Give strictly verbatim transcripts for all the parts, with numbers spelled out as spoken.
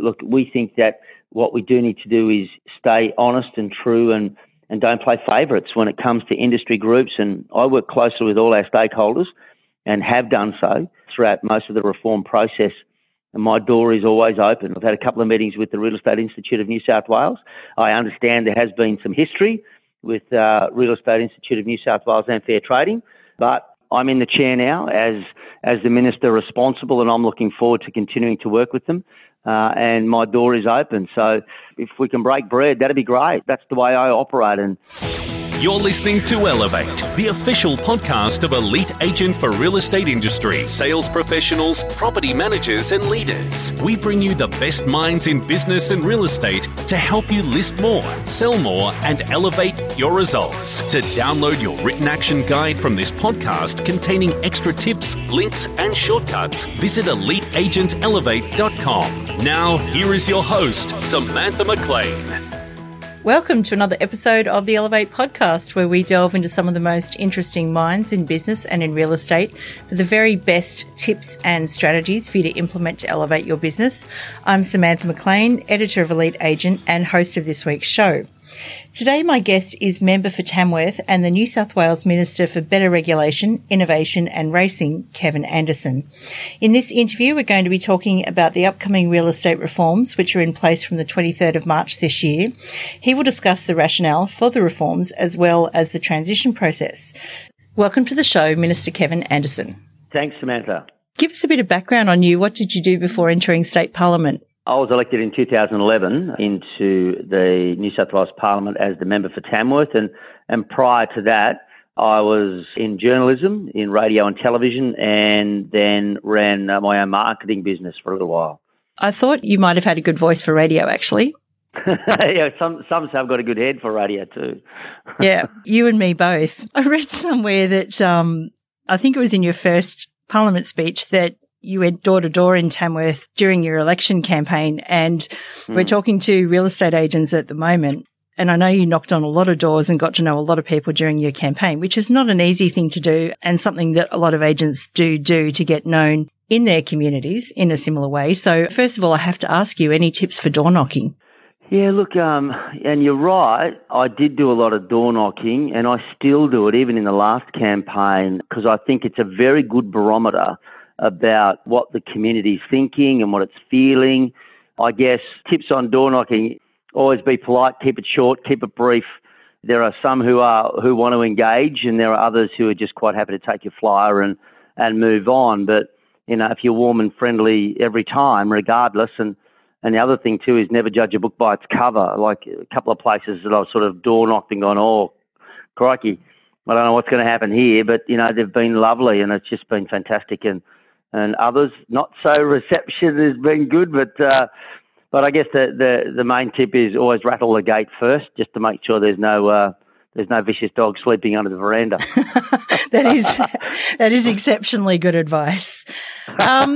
look, we think that what we do need to do is stay honest and true and, and don't play favourites when it comes to industry groups. And I work closely with all our stakeholders and have done so throughout most of the reform process. And my door is always open. I've had a couple of meetings with the Real Estate Institute of New South Wales. I understand there has been some history with uh, Real Estate Institute of New South Wales and Fair Trading, but I'm in the chair now as as the Minister responsible, and I'm looking forward to continuing to work with them. Uh, and my door is open. So if we can break bread, that'd be great. That's the way I operate. And you're listening to Elevate, the official podcast of Elite Agent for Real Estate Industry, sales professionals, property managers and leaders. We bring you the best minds in business and real estate to help you list more, sell more and elevate your results. To download your written action guide from this podcast containing extra tips, links and shortcuts, visit elite agent elevate dot com. Now, here is your host, Samantha McLean. Welcome to another episode of the Elevate podcast, where we delve into some of the most interesting minds in business and in real estate for the very best tips and strategies for you to implement to elevate your business. I'm Samantha McLean, editor of Elite Agent and host of this week's show. Today, my guest is Member for Tamworth and the New South Wales Minister for Better Regulation, Innovation and Racing, Kevin Anderson. In this interview, we're going to be talking about the upcoming real estate reforms, which are in place from the twenty-third of March this year. He will discuss the rationale for the reforms as well as the transition process. Welcome to the show, Minister Kevin Anderson. Thanks, Samantha. Give us a bit of background on you. What did you do before entering State Parliament? I was elected in two thousand eleven into the New South Wales Parliament as the member for Tamworth, and, and prior to that, I was in journalism, in radio and television, and then ran uh, my own marketing business for a little while. I thought you might have had a good voice for radio, actually. yeah, some some say I've got a good head for radio too. Yeah, you and me both. I read somewhere that um, I think it was in your first Parliament speech that you went door to door in Tamworth during your election campaign, and mm. we're talking to real estate agents at the moment. And I know you knocked on a lot of doors and got to know a lot of people during your campaign, which is not an easy thing to do and something that a lot of agents do do to get known in their communities in a similar way. So first of all, I have to ask you, any tips for door knocking? Yeah, look, um, and you're right. I did do a lot of door knocking, and I still do it even in the last campaign, because I think it's a very good barometer about what the community's thinking and what it's feeling. I guess tips on door knocking: always be polite, keep it short, keep it brief. There are some who are who want to engage, and there are others who are just quite happy to take your flyer and, and move on. But, you know, if you're warm and friendly every time, regardless, and, and the other thing too is never judge a book by its cover. Like a couple of places that I've sort of door knocked and gone, oh, crikey, I don't know what's going to happen here, but, you know, they've been lovely and it's just been fantastic. And And others, not so reception has been good, but uh, but I guess the, the, the main tip is always rattle the gate first, just to make sure there's no uh, there's no vicious dog sleeping under the veranda. that is that is exceptionally good advice. Um,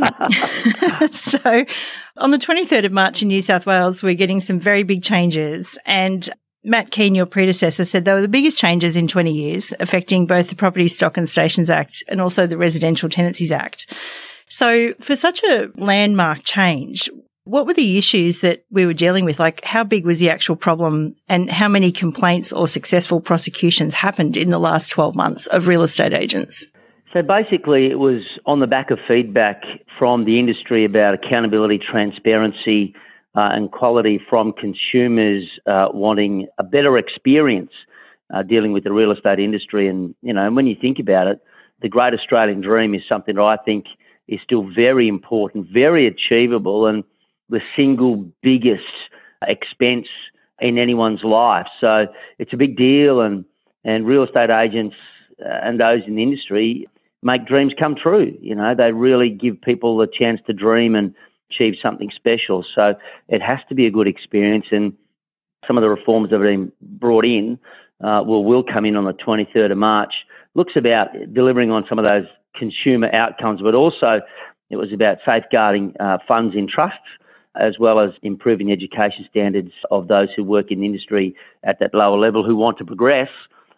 so, on the twenty-third of March in New South Wales, we're getting some very big changes, and Matt Keane, your predecessor, said they were the biggest changes in twenty years, affecting both the Property Stock and Stations Act and also the Residential Tenancies Act. So for such a landmark change, what were the issues that we were dealing with? Like, how big was the actual problem, and how many complaints or successful prosecutions happened in the last twelve months of real estate agents? So basically it was on the back of feedback from the industry about accountability, transparency, Uh, and quality from consumers uh, wanting a better experience uh, dealing with the real estate industry. And, you know, when you think about it, the Great Australian Dream is something that I think is still very important, very achievable, and the single biggest expense in anyone's life. So it's a big deal, and, and real estate agents uh, and those in the industry make dreams come true. You know, they really give people a chance to dream and achieve something special. So it has to be a good experience, and some of the reforms that have been brought in uh, will, will come in on the twenty-third of March. Looks about delivering on some of those consumer outcomes, but also it was about safeguarding uh, funds in trusts, as well as improving education standards of those who work in the industry at that lower level who want to progress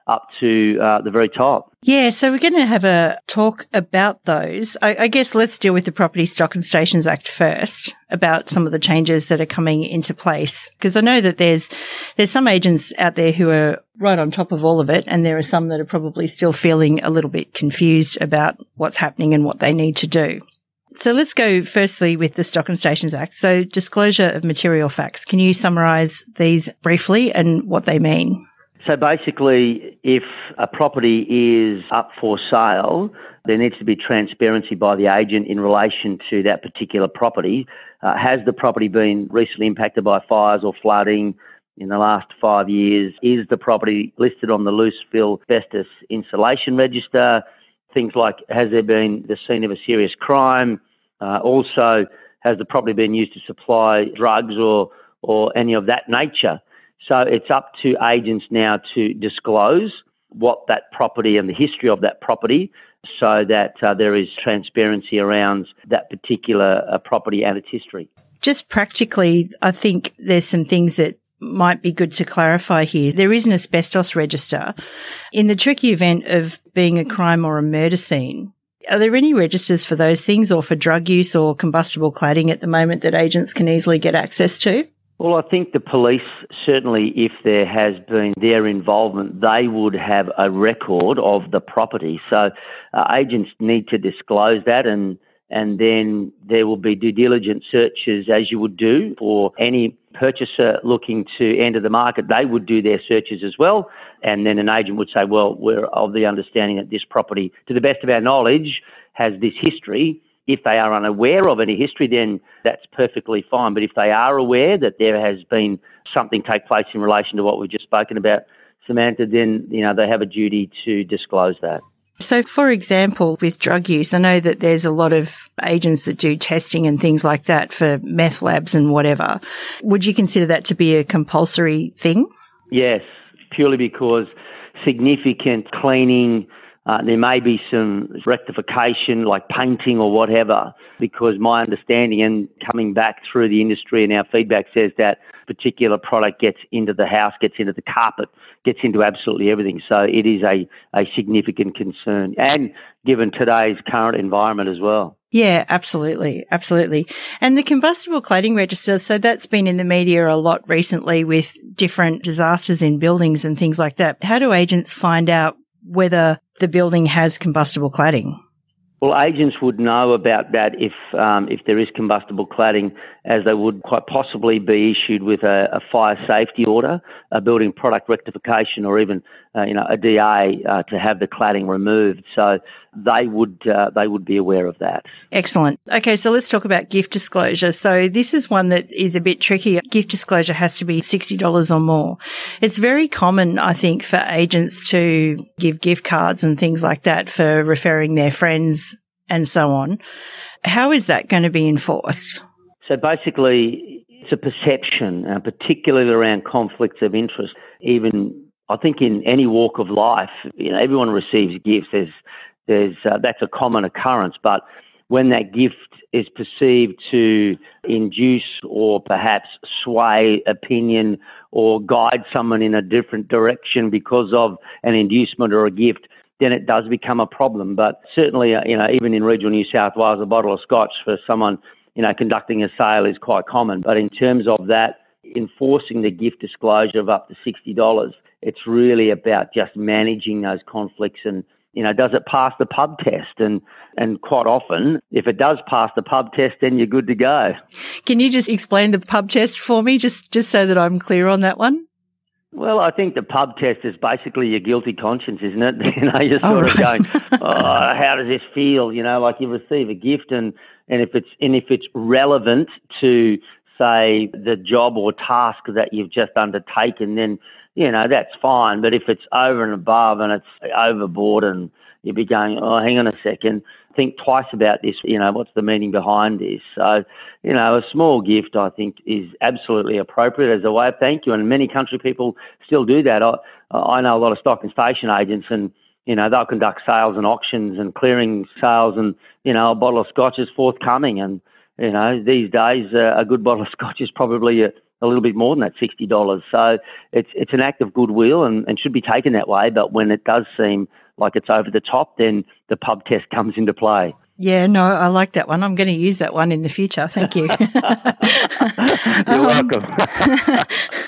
up to uh, the very top. Yeah, so we're going to have a talk about those. I, I guess let's deal with the Property Stock and Stations Act first, about some of the changes that are coming into place. Because I know that there's there's some agents out there who are right on top of all of it, and there are some that are probably still feeling a little bit confused about what's happening and what they need to do. So let's go firstly with the Stock and Stations Act. So disclosure of material facts. Can you summarise these briefly and what they mean? So basically, if a property is up for sale, there needs to be transparency by the agent in relation to that particular property. Uh, has the property been recently impacted by fires or flooding in the last five years? Is the property listed on the loose fill asbestos insulation register? Things like, has there been the scene of a serious crime? Uh, also, has the property been used to supply drugs or or any of that nature? So it's up to agents now to disclose what that property and the history of that property, so that uh, there is transparency around that particular uh, property and its history. Just practically, I think there's some things that might be good to clarify here. There is an asbestos register. In the tricky event of being a crime or a murder scene, are there any registers for those things, or for drug use or combustible cladding at the moment that agents can easily get access to? Well, I think the police, certainly if there has been their involvement, they would have a record of the property. So uh, agents need to disclose that, and and then there will be due diligence searches, as you would do for any purchaser looking to enter the market. They would do their searches as well, and then an agent would say, well, we're of the understanding that this property, to the best of our knowledge, has this history. If they are unaware of any history, then that's perfectly fine. But if they are aware that there has been something take place in relation to what we've just spoken about, Samantha, then, you know, they have a duty to disclose that. So, for example, with drug use, I know that there's a lot of agents that do testing and things like that for meth labs and whatever. Would you consider that to be a compulsory thing? Yes, purely because significant cleaning, Uh, there may be some rectification like painting or whatever, because my understanding and coming back through the industry and our feedback says that particular product gets into the house, gets into the carpet, gets into absolutely everything. So it is a, a significant concern, and given today's current environment as well. Yeah, absolutely. Absolutely. And the combustible cladding register, so that's been in the media a lot recently with different disasters in buildings and things like that. How do agents find out whether the building has combustible cladding? Well, agents would know about that if um, if there is combustible cladding, as they would quite possibly be issued with a, a fire safety order, a building product rectification, or even uh, you know a D A uh, to have the cladding removed. So they would uh, they would be aware of that. Excellent. Okay, so let's talk about gift disclosure. So this is one that is a bit tricky. Gift disclosure has to be sixty dollars or more. It's very common, I think, for agents to give gift cards and things like that for referring their friends and so on. How is that going to be enforced? So basically, it's a perception, uh, particularly around conflicts of interest. Even, I think, in any walk of life, you know, everyone receives gifts. There's, there's, uh, that's a common occurrence. But when that gift is perceived to induce or perhaps sway opinion or guide someone in a different direction because of an inducement or a gift, then it does become a problem. But certainly, you know, even in regional New South Wales, a bottle of scotch for someone, you know, conducting a sale is quite common. But in terms of that, enforcing the gift disclosure of up to sixty dollars, it's really about just managing those conflicts and, you know, does it pass the pub test? And and quite often, if it does pass the pub test, then you're good to go. Can you just explain the pub test for me, just, just so that I'm clear on that one? Well, I think the pub test is basically your guilty conscience, isn't it? You know, you're sort oh, of right. going, oh, how does this feel? You know, like you receive a gift, and, and if it's and if it's relevant to, say, the job or task that you've just undertaken, then, you know, that's fine. But if it's over and above and it's overboard, and you'd be going, oh, hang on a second, think twice about this, you know, what's the meaning behind this? So, you know, a small gift, I think, is absolutely appropriate as a way of thank you, and many country people still do that. I, I know a lot of stock and station agents, and, you know, they'll conduct sales and auctions and clearing sales, and, you know, a bottle of scotch is forthcoming, and, you know, these days uh, a good bottle of scotch is probably a a little bit more than that sixty dollars. So it's it's an act of goodwill and, and should be taken that way. But when it does seem like it's over the top, then the pub test comes into play. Yeah, no, I like that one. I'm going to use that one in the future. Thank you. You're um, welcome.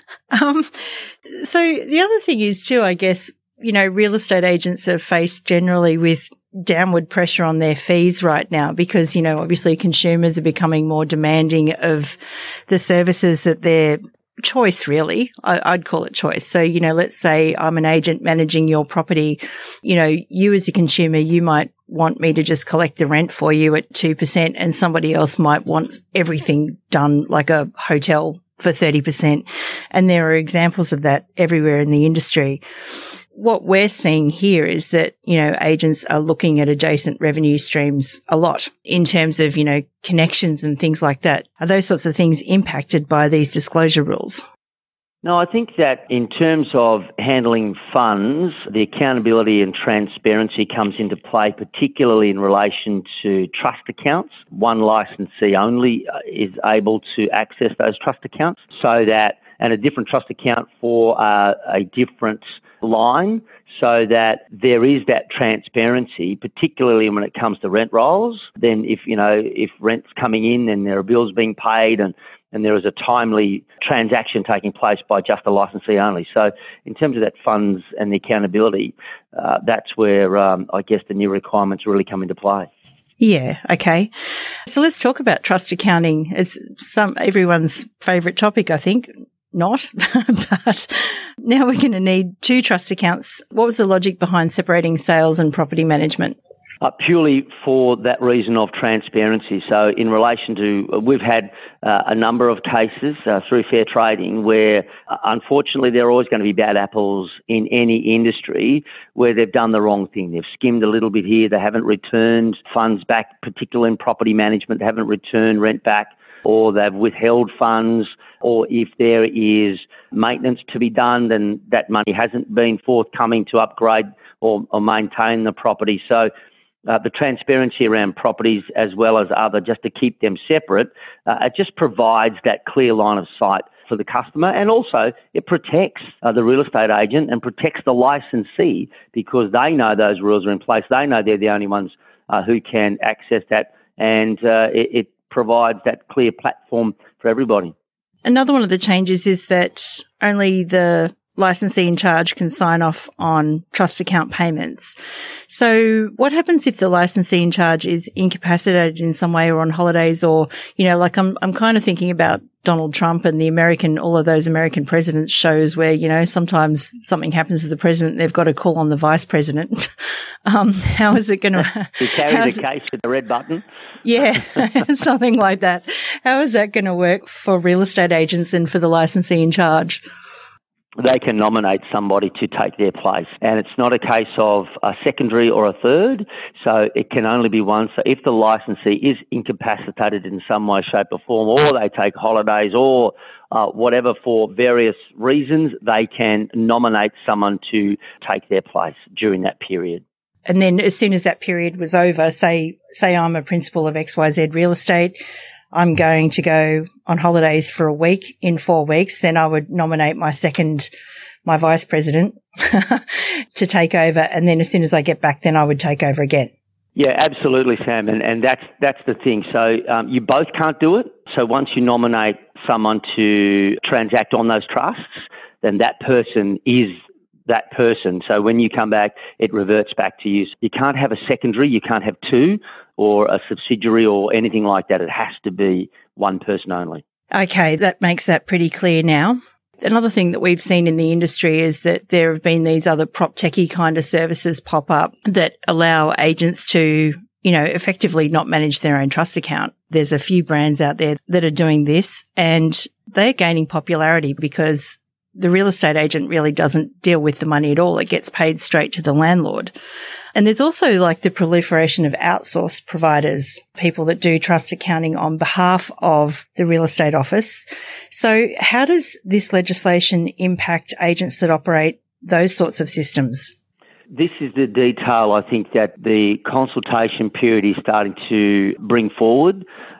um, so the other thing is too, I guess, you know, real estate agents are faced generally with downward pressure on their fees right now because, you know, obviously consumers are becoming more demanding of the services that they're choice, really. I, I'd call it choice. So, you know, let's say I'm an agent managing your property. You know, you as a consumer, you might want me to just collect the rent for you at two percent and somebody else might want everything done like a hotel for thirty percent. And there are examples of that everywhere in the industry. What we're seeing here is that, you know, agents are looking at adjacent revenue streams a lot in terms of, you know, connections and things like that. Are those sorts of things impacted by these disclosure rules? No, I think that in terms of handling funds, the accountability and transparency comes into play, particularly in relation to trust accounts. One licensee only is able to access those trust accounts, so that, and a different trust account for uh, a different line, so that there is that transparency, particularly when it comes to rent rolls. Then if, you know, if rent's coming in and there are bills being paid and and there is a timely transaction taking place by just a licensee only. So in terms of that funds and the accountability, uh, that's where um, I guess the new requirements really come into play. Yeah. Okay. So let's talk about trust accounting. It's some everyone's favourite topic, I think. Not, but now we're going to need two trust accounts. What was the logic behind separating sales and property management? Uh, purely for that reason of transparency. So in relation to, uh, we've had uh, a number of cases uh, through fair trading where, uh, unfortunately, there are always going to be bad apples in any industry where they've done the wrong thing. They've skimmed a little bit here. They haven't returned funds back, particularly in property management. They haven't returned rent back, or they've withheld funds, or if there is maintenance to be done, then that money hasn't been forthcoming to upgrade or, or maintain the property. So Uh, the transparency around properties as well as other, just to keep them separate, uh, it just provides that clear line of sight for the customer, and also it protects uh, the real estate agent and protects the licensee because they know those rules are in place. They know they're the only ones uh, who can access that, and uh, it, it provides that clear platform for everybody. Another one of the changes is that only the licensee in charge can sign off on trust account payments. So what happens if the licensee in charge is incapacitated in some way or on holidays, or, you know, like I'm, I'm kind of thinking about Donald Trump and the American, all of those American presidents shows where, you know, sometimes something happens to the president, they've got to call on the vice president. um, how is it going to? He carries a case with the red button. Yeah, something like that. How is that going to work for real estate agents and for the licensee in charge? They can nominate somebody to take their place. And it's not a case of a secondary or a third, so it can only be one. So if the licensee is incapacitated in some way, shape or form, or they take holidays or uh, whatever for various reasons, they can nominate someone to take their place during that period. And then as soon as that period was over, say, say I'm a principal of X Y Z Real Estate, I'm going to go on holidays for a week in four weeks, then I would nominate my second, my vice president to take over. And then as soon as I get back, then I would take over again. Yeah, absolutely, Sam. And, and that's, that's the thing. So um, you both can't do it. So once you nominate someone to transact on those trusts, then that person is that person. So when you come back, it reverts back to you. You can't have a secondary, you can't have two, or a subsidiary or anything like that. It has to be one person only. Okay, that makes that pretty clear now. Another thing that we've seen in the industry is that there have been these other prop techie kind of services pop up that allow agents to, you know, effectively not manage their own trust account. There's a few brands out there that are doing this, and they're gaining popularity because the real estate agent really doesn't deal with the money at all. It gets paid straight to the landlord. And there's also like the proliferation of outsourced providers, people that do trust accounting on behalf of the real estate office. So how does this legislation impact agents that operate those sorts of systems? This is the detail I think that the consultation period is starting to bring forward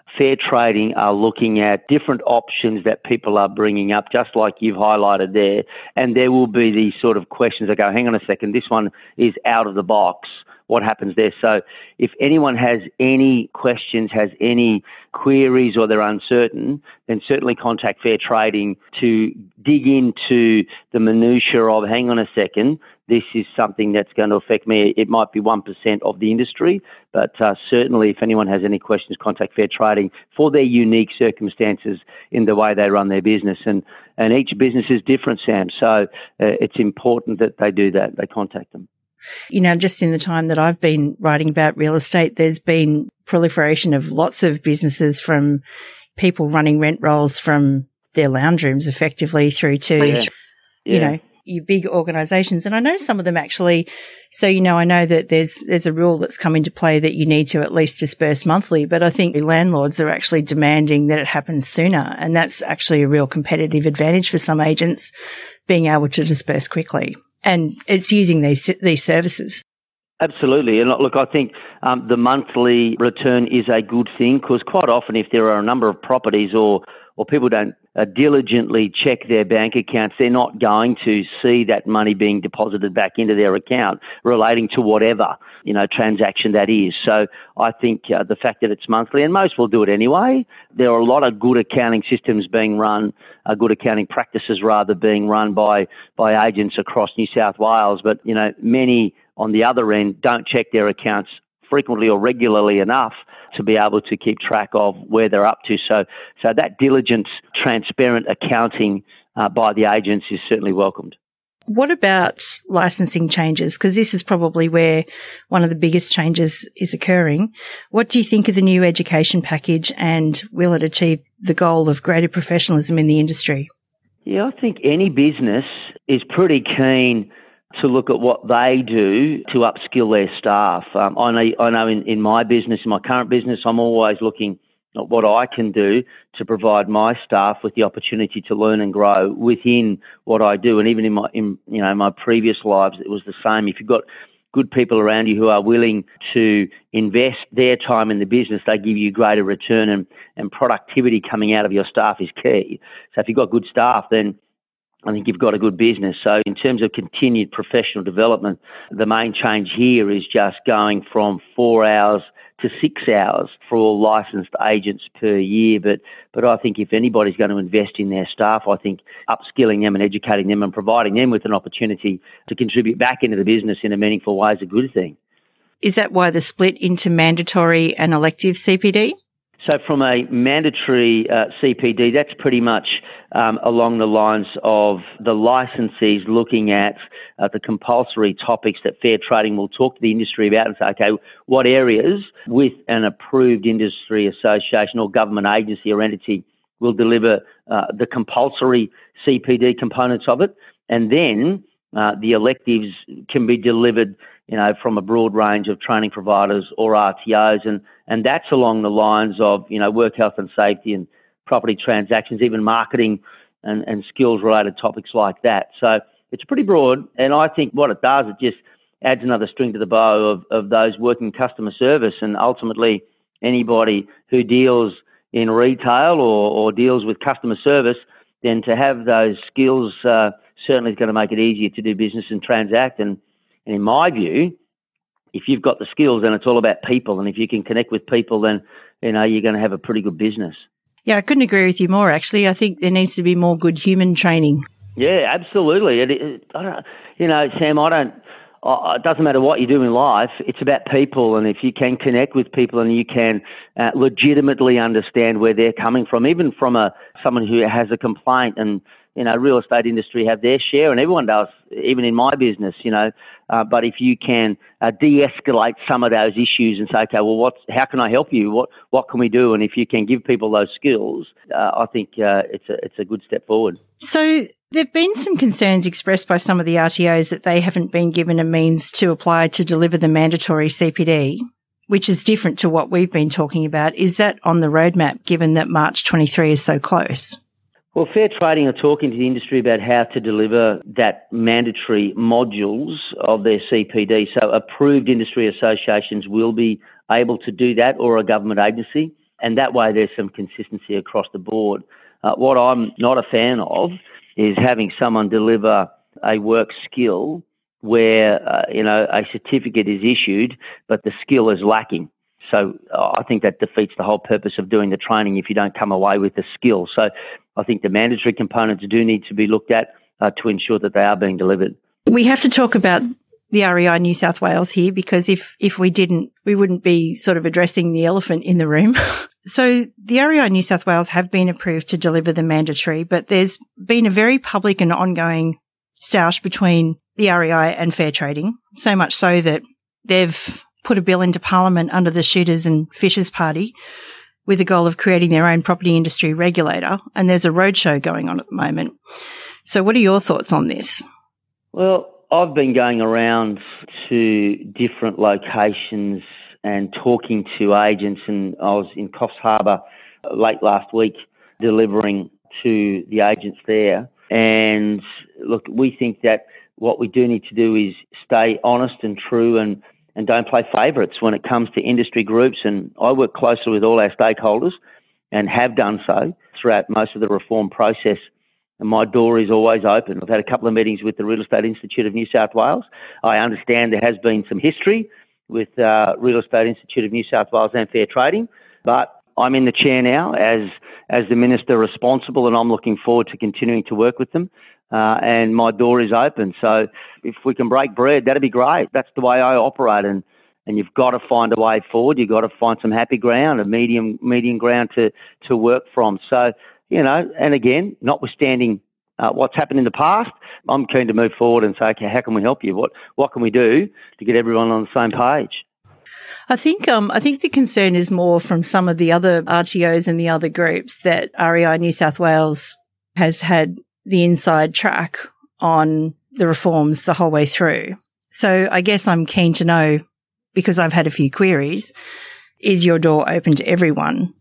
fair trading are looking at different options that people are bringing up, just like you've highlighted there. And there will be these sort of questions that go, hang on a second, this one is out of the box. What happens there? So if anyone has any questions, has any queries, or they're uncertain, then certainly contact Fair Trading to dig into the minutiae of, hang on a second, this is something that's going to affect me. It might be one percent of the industry, but uh, certainly if anyone has any questions, contact Fair Trading for their unique circumstances in the way they run their business. And, and each business is different, Sam, so uh, it's important that they do that, they contact them. You know, just in the time that I've been writing about real estate, there's been proliferation of lots of businesses, from people running rent rolls from their lounge rooms effectively through to, yeah. Yeah. you know, your big organisations. And I know some of them actually, so, you know, I know that there's there's a rule that's come into play that you need to at least disperse monthly, but I think landlords are actually demanding that it happens sooner. And that's actually a real competitive advantage for some agents, being able to disperse quickly. And it's using these these services. Absolutely. And look, I think um, the monthly return is a good thing, because quite often if there are a number of properties or or people don't uh, diligently check their bank accounts, they're not going to see that money being deposited back into their account relating to whatever, you know, transaction that is. So I think uh, the fact that it's monthly, and most will do it anyway, there are a lot of good accounting systems being run, uh, good accounting practices rather being run by, by agents across New South Wales. But, you know, many on the other end don't check their accounts frequently or regularly enough to be able to keep track of where they're up to. So so that diligent, transparent accounting uh, by the agents is certainly welcomed. What about licensing changes? Because this is probably where one of the biggest changes is occurring. What do you think of the new education package, and will it achieve the goal of greater professionalism in the industry? Yeah, I think any business is pretty keen to look at what they do to upskill their staff. Um, I know, I know in, in my business, in my current business, I'm always looking at what I can do to provide my staff with the opportunity to learn and grow within what I do. And even in my, in, you know, my previous lives, it was the same. If you've got good people around you who are willing to invest their time in the business, they give you greater return, and, and productivity coming out of your staff is key. So if you've got good staff, then I think you've got a good business. So in terms of continued professional development, the main change here is just going from four hours to six hours for all licensed agents per year. But but I think if anybody's going to invest in their staff, I think upskilling them and educating them and providing them with an opportunity to contribute back into the business in a meaningful way is a good thing. Is that why the split into mandatory and elective C P D? So from a mandatory uh, C P D, that's pretty much um, along the lines of the licensees looking at uh, the compulsory topics that Fair Trading will talk to the industry about and say, okay, what areas with an approved industry association or government agency or entity will deliver uh, the compulsory C P D components of it, and then uh, the electives can be delivered, you know, from a broad range of training providers or R T Os, and and that's along the lines of, you know, work health and safety and property transactions, even marketing and, and skills-related topics like that. So it's pretty broad, and I think what it does, it just adds another string to the bow of, of those working customer service, and ultimately anybody who deals in retail or, or deals with customer service, then to have those skills uh, certainly is going to make it easier to do business and transact. And, and in my view, if you've got the skills, then it's all about people. And if you can connect with people, then, you know, you're going to have a pretty good business. Yeah, I couldn't agree with you more, actually. I think there needs to be more good human training. Yeah, absolutely. It, it, I don't, you know, Sam, I don't, uh, it doesn't matter what you do in life, it's about people. And if you can connect with people and you can uh, legitimately understand where they're coming from, even from a someone who has a complaint, and, you know, real estate industry have their share, and everyone does, even in my business, you know. Uh, but if you can uh, de-escalate some of those issues and say, okay, well, what's, how can I help you? What what can we do? And if you can give people those skills, uh, I think uh, it's a it's a good step forward. So there have been some concerns expressed by some of the R T Os that they haven't been given a means to apply to deliver the mandatory C P D, which is different to what we've been talking about. Is that on the roadmap, given that March twenty-three is so close? Well, Fair Trading are talking to the industry about how to deliver that mandatory modules of their C P D. So approved industry associations will be able to do that, or a government agency. And that way there's some consistency across the board. Uh, what I'm not a fan of is having someone deliver a work skill where, uh, you know, a certificate is issued, but the skill is lacking. So uh, I think that defeats the whole purpose of doing the training if you don't come away with the skill. So I think the mandatory components do need to be looked at uh, to ensure that they are being delivered. We have to talk about the R E I New South Wales here, because if, if we didn't, we wouldn't be sort of addressing the elephant in the room. So the R E I New South Wales have been approved to deliver the mandatory, but there's been a very public and ongoing stoush between the R E I and Fair Trading, so much so that they've put a bill into Parliament under the Shooters and Fishers Party with the goal of creating their own property industry regulator, and there's a roadshow going on at the moment. So what are your thoughts on this? Well, I've been going around to different locations and talking to agents, and I was in Coffs Harbour late last week delivering to the agents there. And look, we think that what we do need to do is stay honest and true and, and don't play favourites when it comes to industry groups. And I work closely with all our stakeholders and have done so throughout most of the reform process. And my door is always open. I've had a couple of meetings with the Real Estate Institute of New South Wales. I understand there has been some history with uh, Real Estate Institute of New South Wales and Fair Trading, but I'm in the chair now as as the Minister responsible, and I'm looking forward to continuing to work with them. Uh, and my door is open. So if we can break bread, that'd be great. That's the way I operate. And, and you've got to find a way forward. You've got to find some happy ground, a medium medium ground to, to work from. So, you know, and again, notwithstanding uh, what's happened in the past, I'm keen to move forward and say, okay, how can we help you? What what can we do to get everyone on the same page? I think um, I think the concern is more from some of the other R T Os and the other groups that R E I New South Wales has had the inside track on the reforms the whole way through. So I guess I'm keen to know, because I've had a few queries, is your door open to everyone?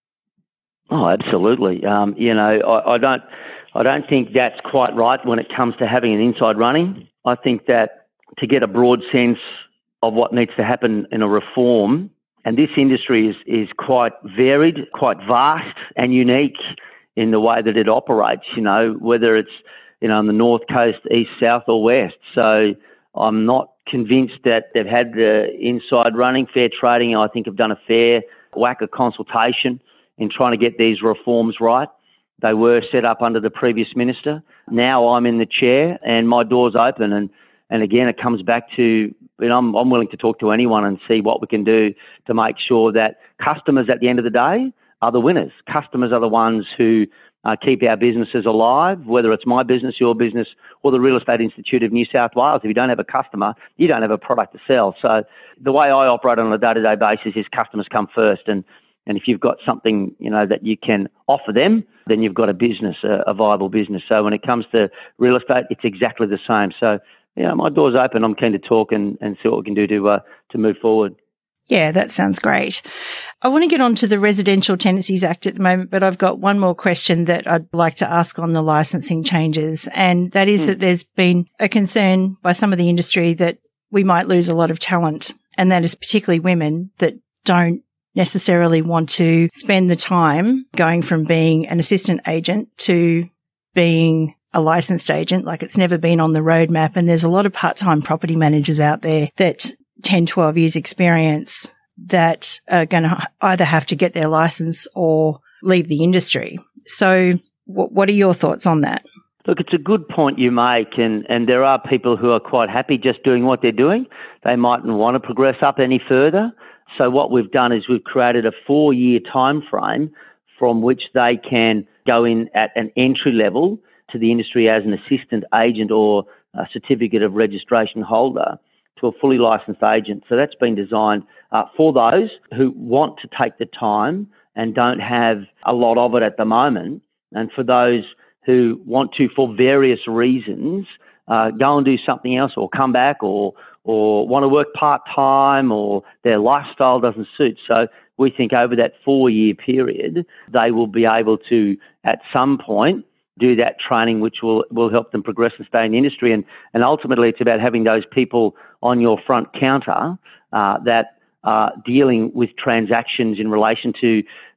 Oh, absolutely. Um, you know, I, I don't, I don't think that's quite right when it comes to having an inside running. I think that to get a broad sense of what needs to happen in a reform, and this industry is is quite varied, quite vast and unique in the way that it operates. You know, whether it's you know on the north coast, east, south, or west. So I'm not convinced that they've had the inside running. Fair Trading, I think, have done a fair whack of consultation in trying to get these reforms right. They were set up under the previous minister. Now I'm in the chair and my door's open. And, and again, it comes back to, you know, I'm, I'm willing to talk to anyone and see what we can do to make sure that customers at the end of the day are the winners. Customers are the ones who uh, keep our businesses alive, whether it's my business, your business, or the Real Estate Institute of New South Wales. If you don't have a customer, you don't have a product to sell. So the way I operate on a day-to-day basis is customers come first. And And if you've got something, you know, that you can offer them, then you've got a business, a, a viable business. So when it comes to real estate, it's exactly the same. So, you know, my door's open. I'm keen to talk and, and see what we can do to uh, to move forward. Yeah, that sounds great. I want to get on to the Residential Tenancies Act at the moment, but I've got one more question that I'd like to ask on the licensing changes. And that is mm. that there's been a concern by some of the industry that we might lose a lot of talent, and that is particularly women that don't necessarily want to spend the time going from being an assistant agent to being a licensed agent. Like, it's never been on the roadmap. And there's a lot of part-time property managers out there that ten, twelve years experience that are going to either have to get their license or leave the industry. So w- what are your thoughts on that? Look, it's a good point you make, and, and there are people who are quite happy just doing what they're doing. They mightn't want to progress up any further. So what we've done is we've created a four-year time frame from which they can go in at an entry level to the industry as an assistant agent or a certificate of registration holder to a fully licensed agent. So that's been designed uh, for those who want to take the time and don't have a lot of it at the moment, and for those who want to, for various reasons, uh, go and do something else or come back or or want to work part-time or their lifestyle doesn't suit. So we think over that four-year period, they will be able to, at some point, do that training which will, will help them progress and stay in the industry. And, and ultimately, it's about having those people on your front counter uh, that are dealing with transactions in relation to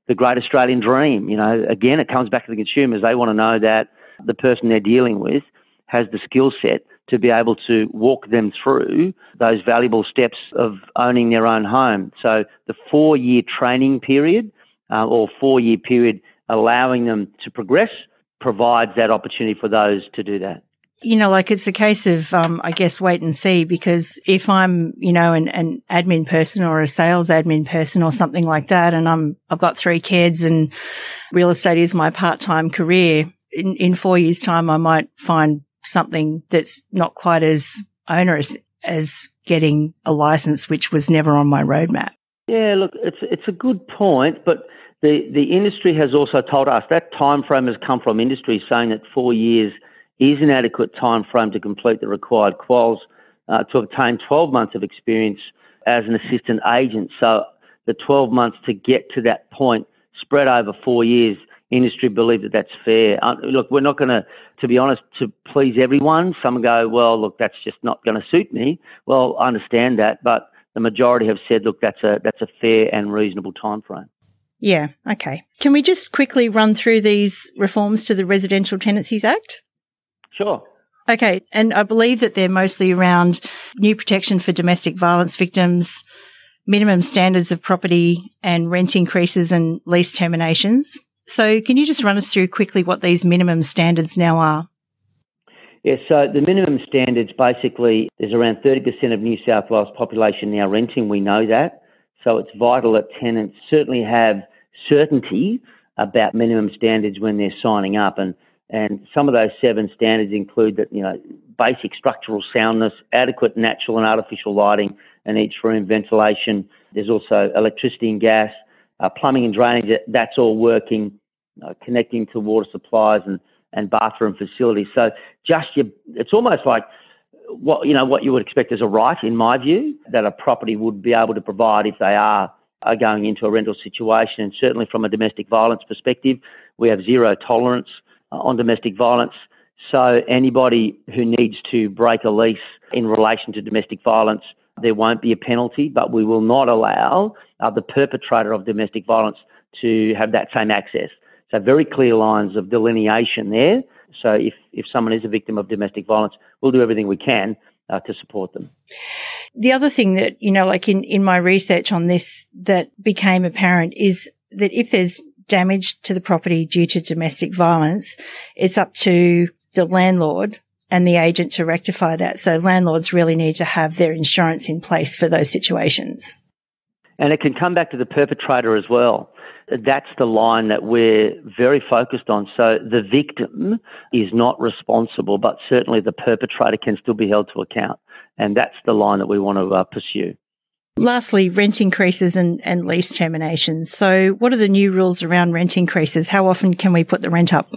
the great Australian dream. You know, again, it comes back to the consumers. They want to know that the person they're dealing with has the skill set to be able to walk them through those valuable steps of owning their own home. So the four-year training period uh, or four-year period allowing them to progress provides that opportunity for those to do that. You know, like it's a case of, um, I guess, wait and see, because if I'm, you know, an, an admin person or a sales admin person or something like that, and I'm, I've got three kids and real estate is my part-time career, in, in four years' time, I might find something that's not quite as onerous as getting a license, which was never on my roadmap. Yeah, look, it's it's a good point, but the, the industry has also told us that time frame has come from industry saying that four years is an adequate time frame to complete the required quals uh, to obtain twelve months of experience as an assistant agent. So the twelve months to get to that point spread over four years, industry believe that that's fair. Uh, look, we're not going to, to be honest, to please everyone. Some go, well, look, that's just not going to suit me. Well, I understand that, but the majority have said, look, that's a that's a fair and reasonable time frame. Yeah, okay. Can we just quickly run through these reforms to the Residential Tenancies Act? Sure. Okay, and I believe that they're mostly around new protection for domestic violence victims, minimum standards of property and rent increases and lease terminations. So can you just run us through quickly what these minimum standards now are? Yes, yeah, so the minimum standards, basically, there's around thirty percent of New South Wales population now renting. We know that. So it's vital that tenants certainly have certainty about minimum standards when they're signing up. And, and some of those seven standards include that, you know, basic structural soundness, adequate natural and artificial lighting in each room, ventilation. There's also electricity and gas, uh, plumbing and drainage. That's all working, uh, connecting to water supplies and, and bathroom facilities. So just your, it's almost like what, you know, what you would expect as a right, in my view, that a property would be able to provide if they are, are going into a rental situation. And certainly from a domestic violence perspective, we have zero tolerance uh, on domestic violence. So anybody who needs to break a lease in relation to domestic violence, there won't be a penalty, but we will not allow uh, the perpetrator of domestic violence to have that same access. So very clear lines of delineation there. So if, if someone is a victim of domestic violence, we'll do everything we can uh, to support them. The other thing that, you know, like in, in my research on this that became apparent is that if there's damage to the property due to domestic violence, it's up to the landlord and the agent to rectify that. So landlords really need to have their insurance in place for those situations. And it can come back to the perpetrator as well. That's the line that we're very focused on. So the victim is not responsible, but certainly the perpetrator can still be held to account. And that's the line that we want to uh, pursue. Lastly, rent increases and, and lease terminations. So what are the new rules around rent increases? How often can we put the rent up?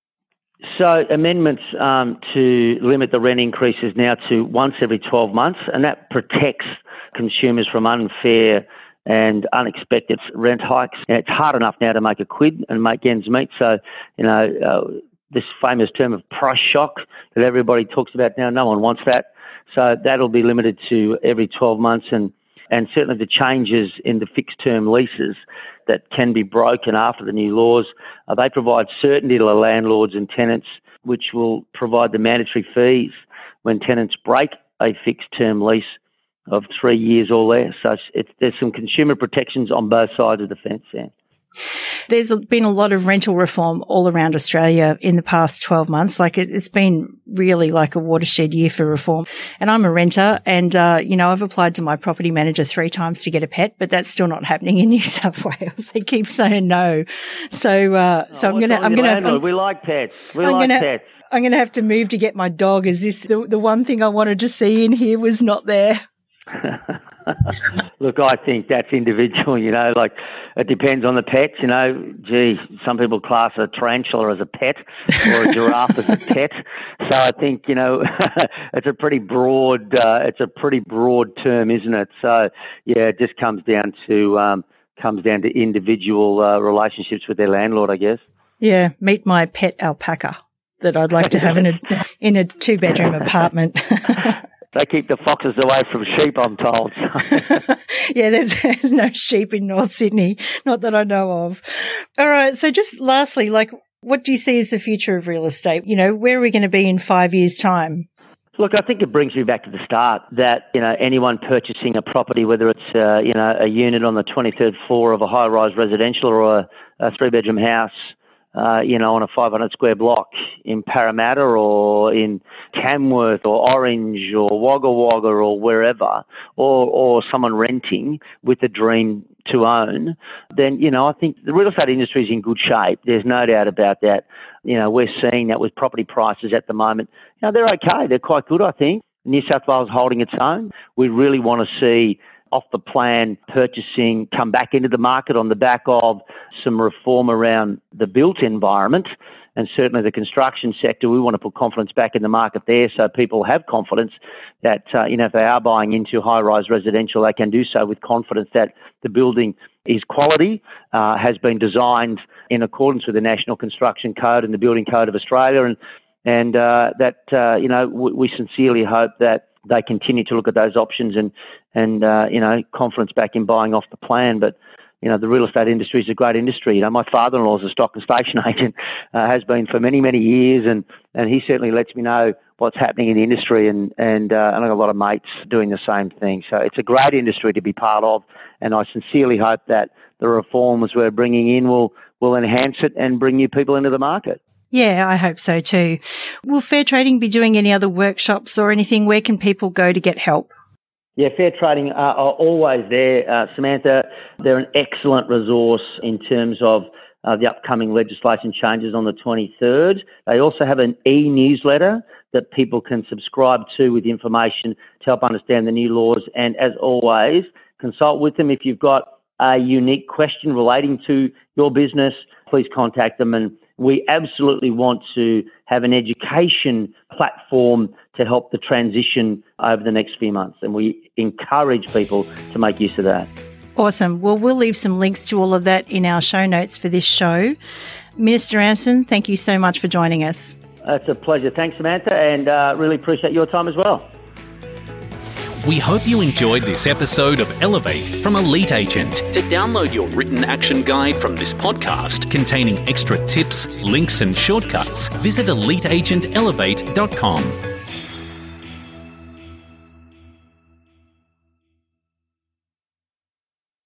So amendments um, to limit the rent increases now to once every twelve months, and that protects consumers from unfair and unexpected rent hikes. And it's hard enough now to make a quid and make ends meet. So, you know, uh, this famous term of price shock that everybody talks about now, no one wants that. So that'll be limited to every twelve months, and, and certainly the changes in the fixed term leases that can be broken after the new laws, uh, they provide certainty to the landlords and tenants, which will provide the mandatory fees when tenants break a fixed term lease of three years or less. So it's, there's some consumer protections on both sides of the fence there. There's been a lot of rental reform all around Australia in the past twelve months. Like it, it's been really like a watershed year for reform. And I'm a renter and, uh, you know, I've applied to my property manager three times to get a pet, but that's still not happening in New South Wales. They keep saying no. So, uh, oh, so I'm going to, I'm going to, we like pets. We I'm like gonna, pets. I'm going to have to move to get my dog. Is this the, the one thing I wanted to see in here was not there? Look, I think that's individual, you know, like it depends on the pets, you know. Gee, some people class a tarantula as a pet or a giraffe as a pet. So I think, you know, it's a pretty broad, uh, it's a pretty broad term, isn't it? So yeah, it just comes down to, um, comes down to individual uh, relationships with their landlord, I guess. Yeah. Meet my pet alpaca that I'd like to have in a, in a two bedroom apartment. They keep the foxes away from sheep, I'm told. Yeah, there's, there's no sheep in North Sydney, not that I know of. All right, so just lastly, like, what do you see as the future of real estate? You know, where are we going to be in five years' time? Look, I think it brings me back to the start that, you know, anyone purchasing a property, whether it's, uh, you know, a unit on the twenty-third floor of a high-rise residential or a, a three-bedroom house, uh, you know, on a five hundred square block in Parramatta or in Tamworth or Orange or Wagga Wagga or wherever, or, or someone renting with a dream to own, then, you know, I think the real estate industry is in good shape. There's no doubt about that. You know, we're seeing that with property prices at the moment. You know, they're okay. They're quite good, I think. New South Wales holding its own. We really want to see off the plan purchasing come back into the market on the back of some reform around the built environment and certainly the construction sector. We want to put confidence back in the market there so people have confidence that, uh, you know, if they are buying into high-rise residential, they can do so with confidence that the building is quality, uh, has been designed in accordance with the National Construction Code and the Building Code of Australia, and and uh, that, uh, you know, we, we sincerely hope that they continue to look at those options and, and uh, you know, confidence back in buying off the plan. But, you know, the real estate industry is a great industry. You know, my father-in-law is a stock and station agent, uh, has been for many, many years, and, and he certainly lets me know what's happening in the industry, and, and, uh, and I got a lot of mates doing the same thing. So it's a great industry to be part of, and I sincerely hope that the reforms we're bringing in will, will enhance it and bring new people into the market. Yeah, I hope so too. Will Fair Trading be doing any other workshops or anything? Where can people go to get help? Yeah, Fair Trading are, are always there, uh, Samantha. They're an excellent resource in terms of uh, the upcoming legislation changes on the twenty-third. They also have an e-newsletter that people can subscribe to with information to help understand the new laws. And as always, consult with them. If you've got a unique question relating to your business, please contact them. And we absolutely want to have an education platform to help the transition over the next few months. And we encourage people to make use of that. Awesome. Well, we'll leave some links to all of that in our show notes for this show. Minister Anderson, thank you so much for joining us. It's a pleasure. Thanks, Samantha, and uh, really appreciate your time as well. We hope you enjoyed this episode of Elevate from Elite Agent. To download your written action guide from this podcast containing extra tips, links and shortcuts, visit elite agent elevate dot com.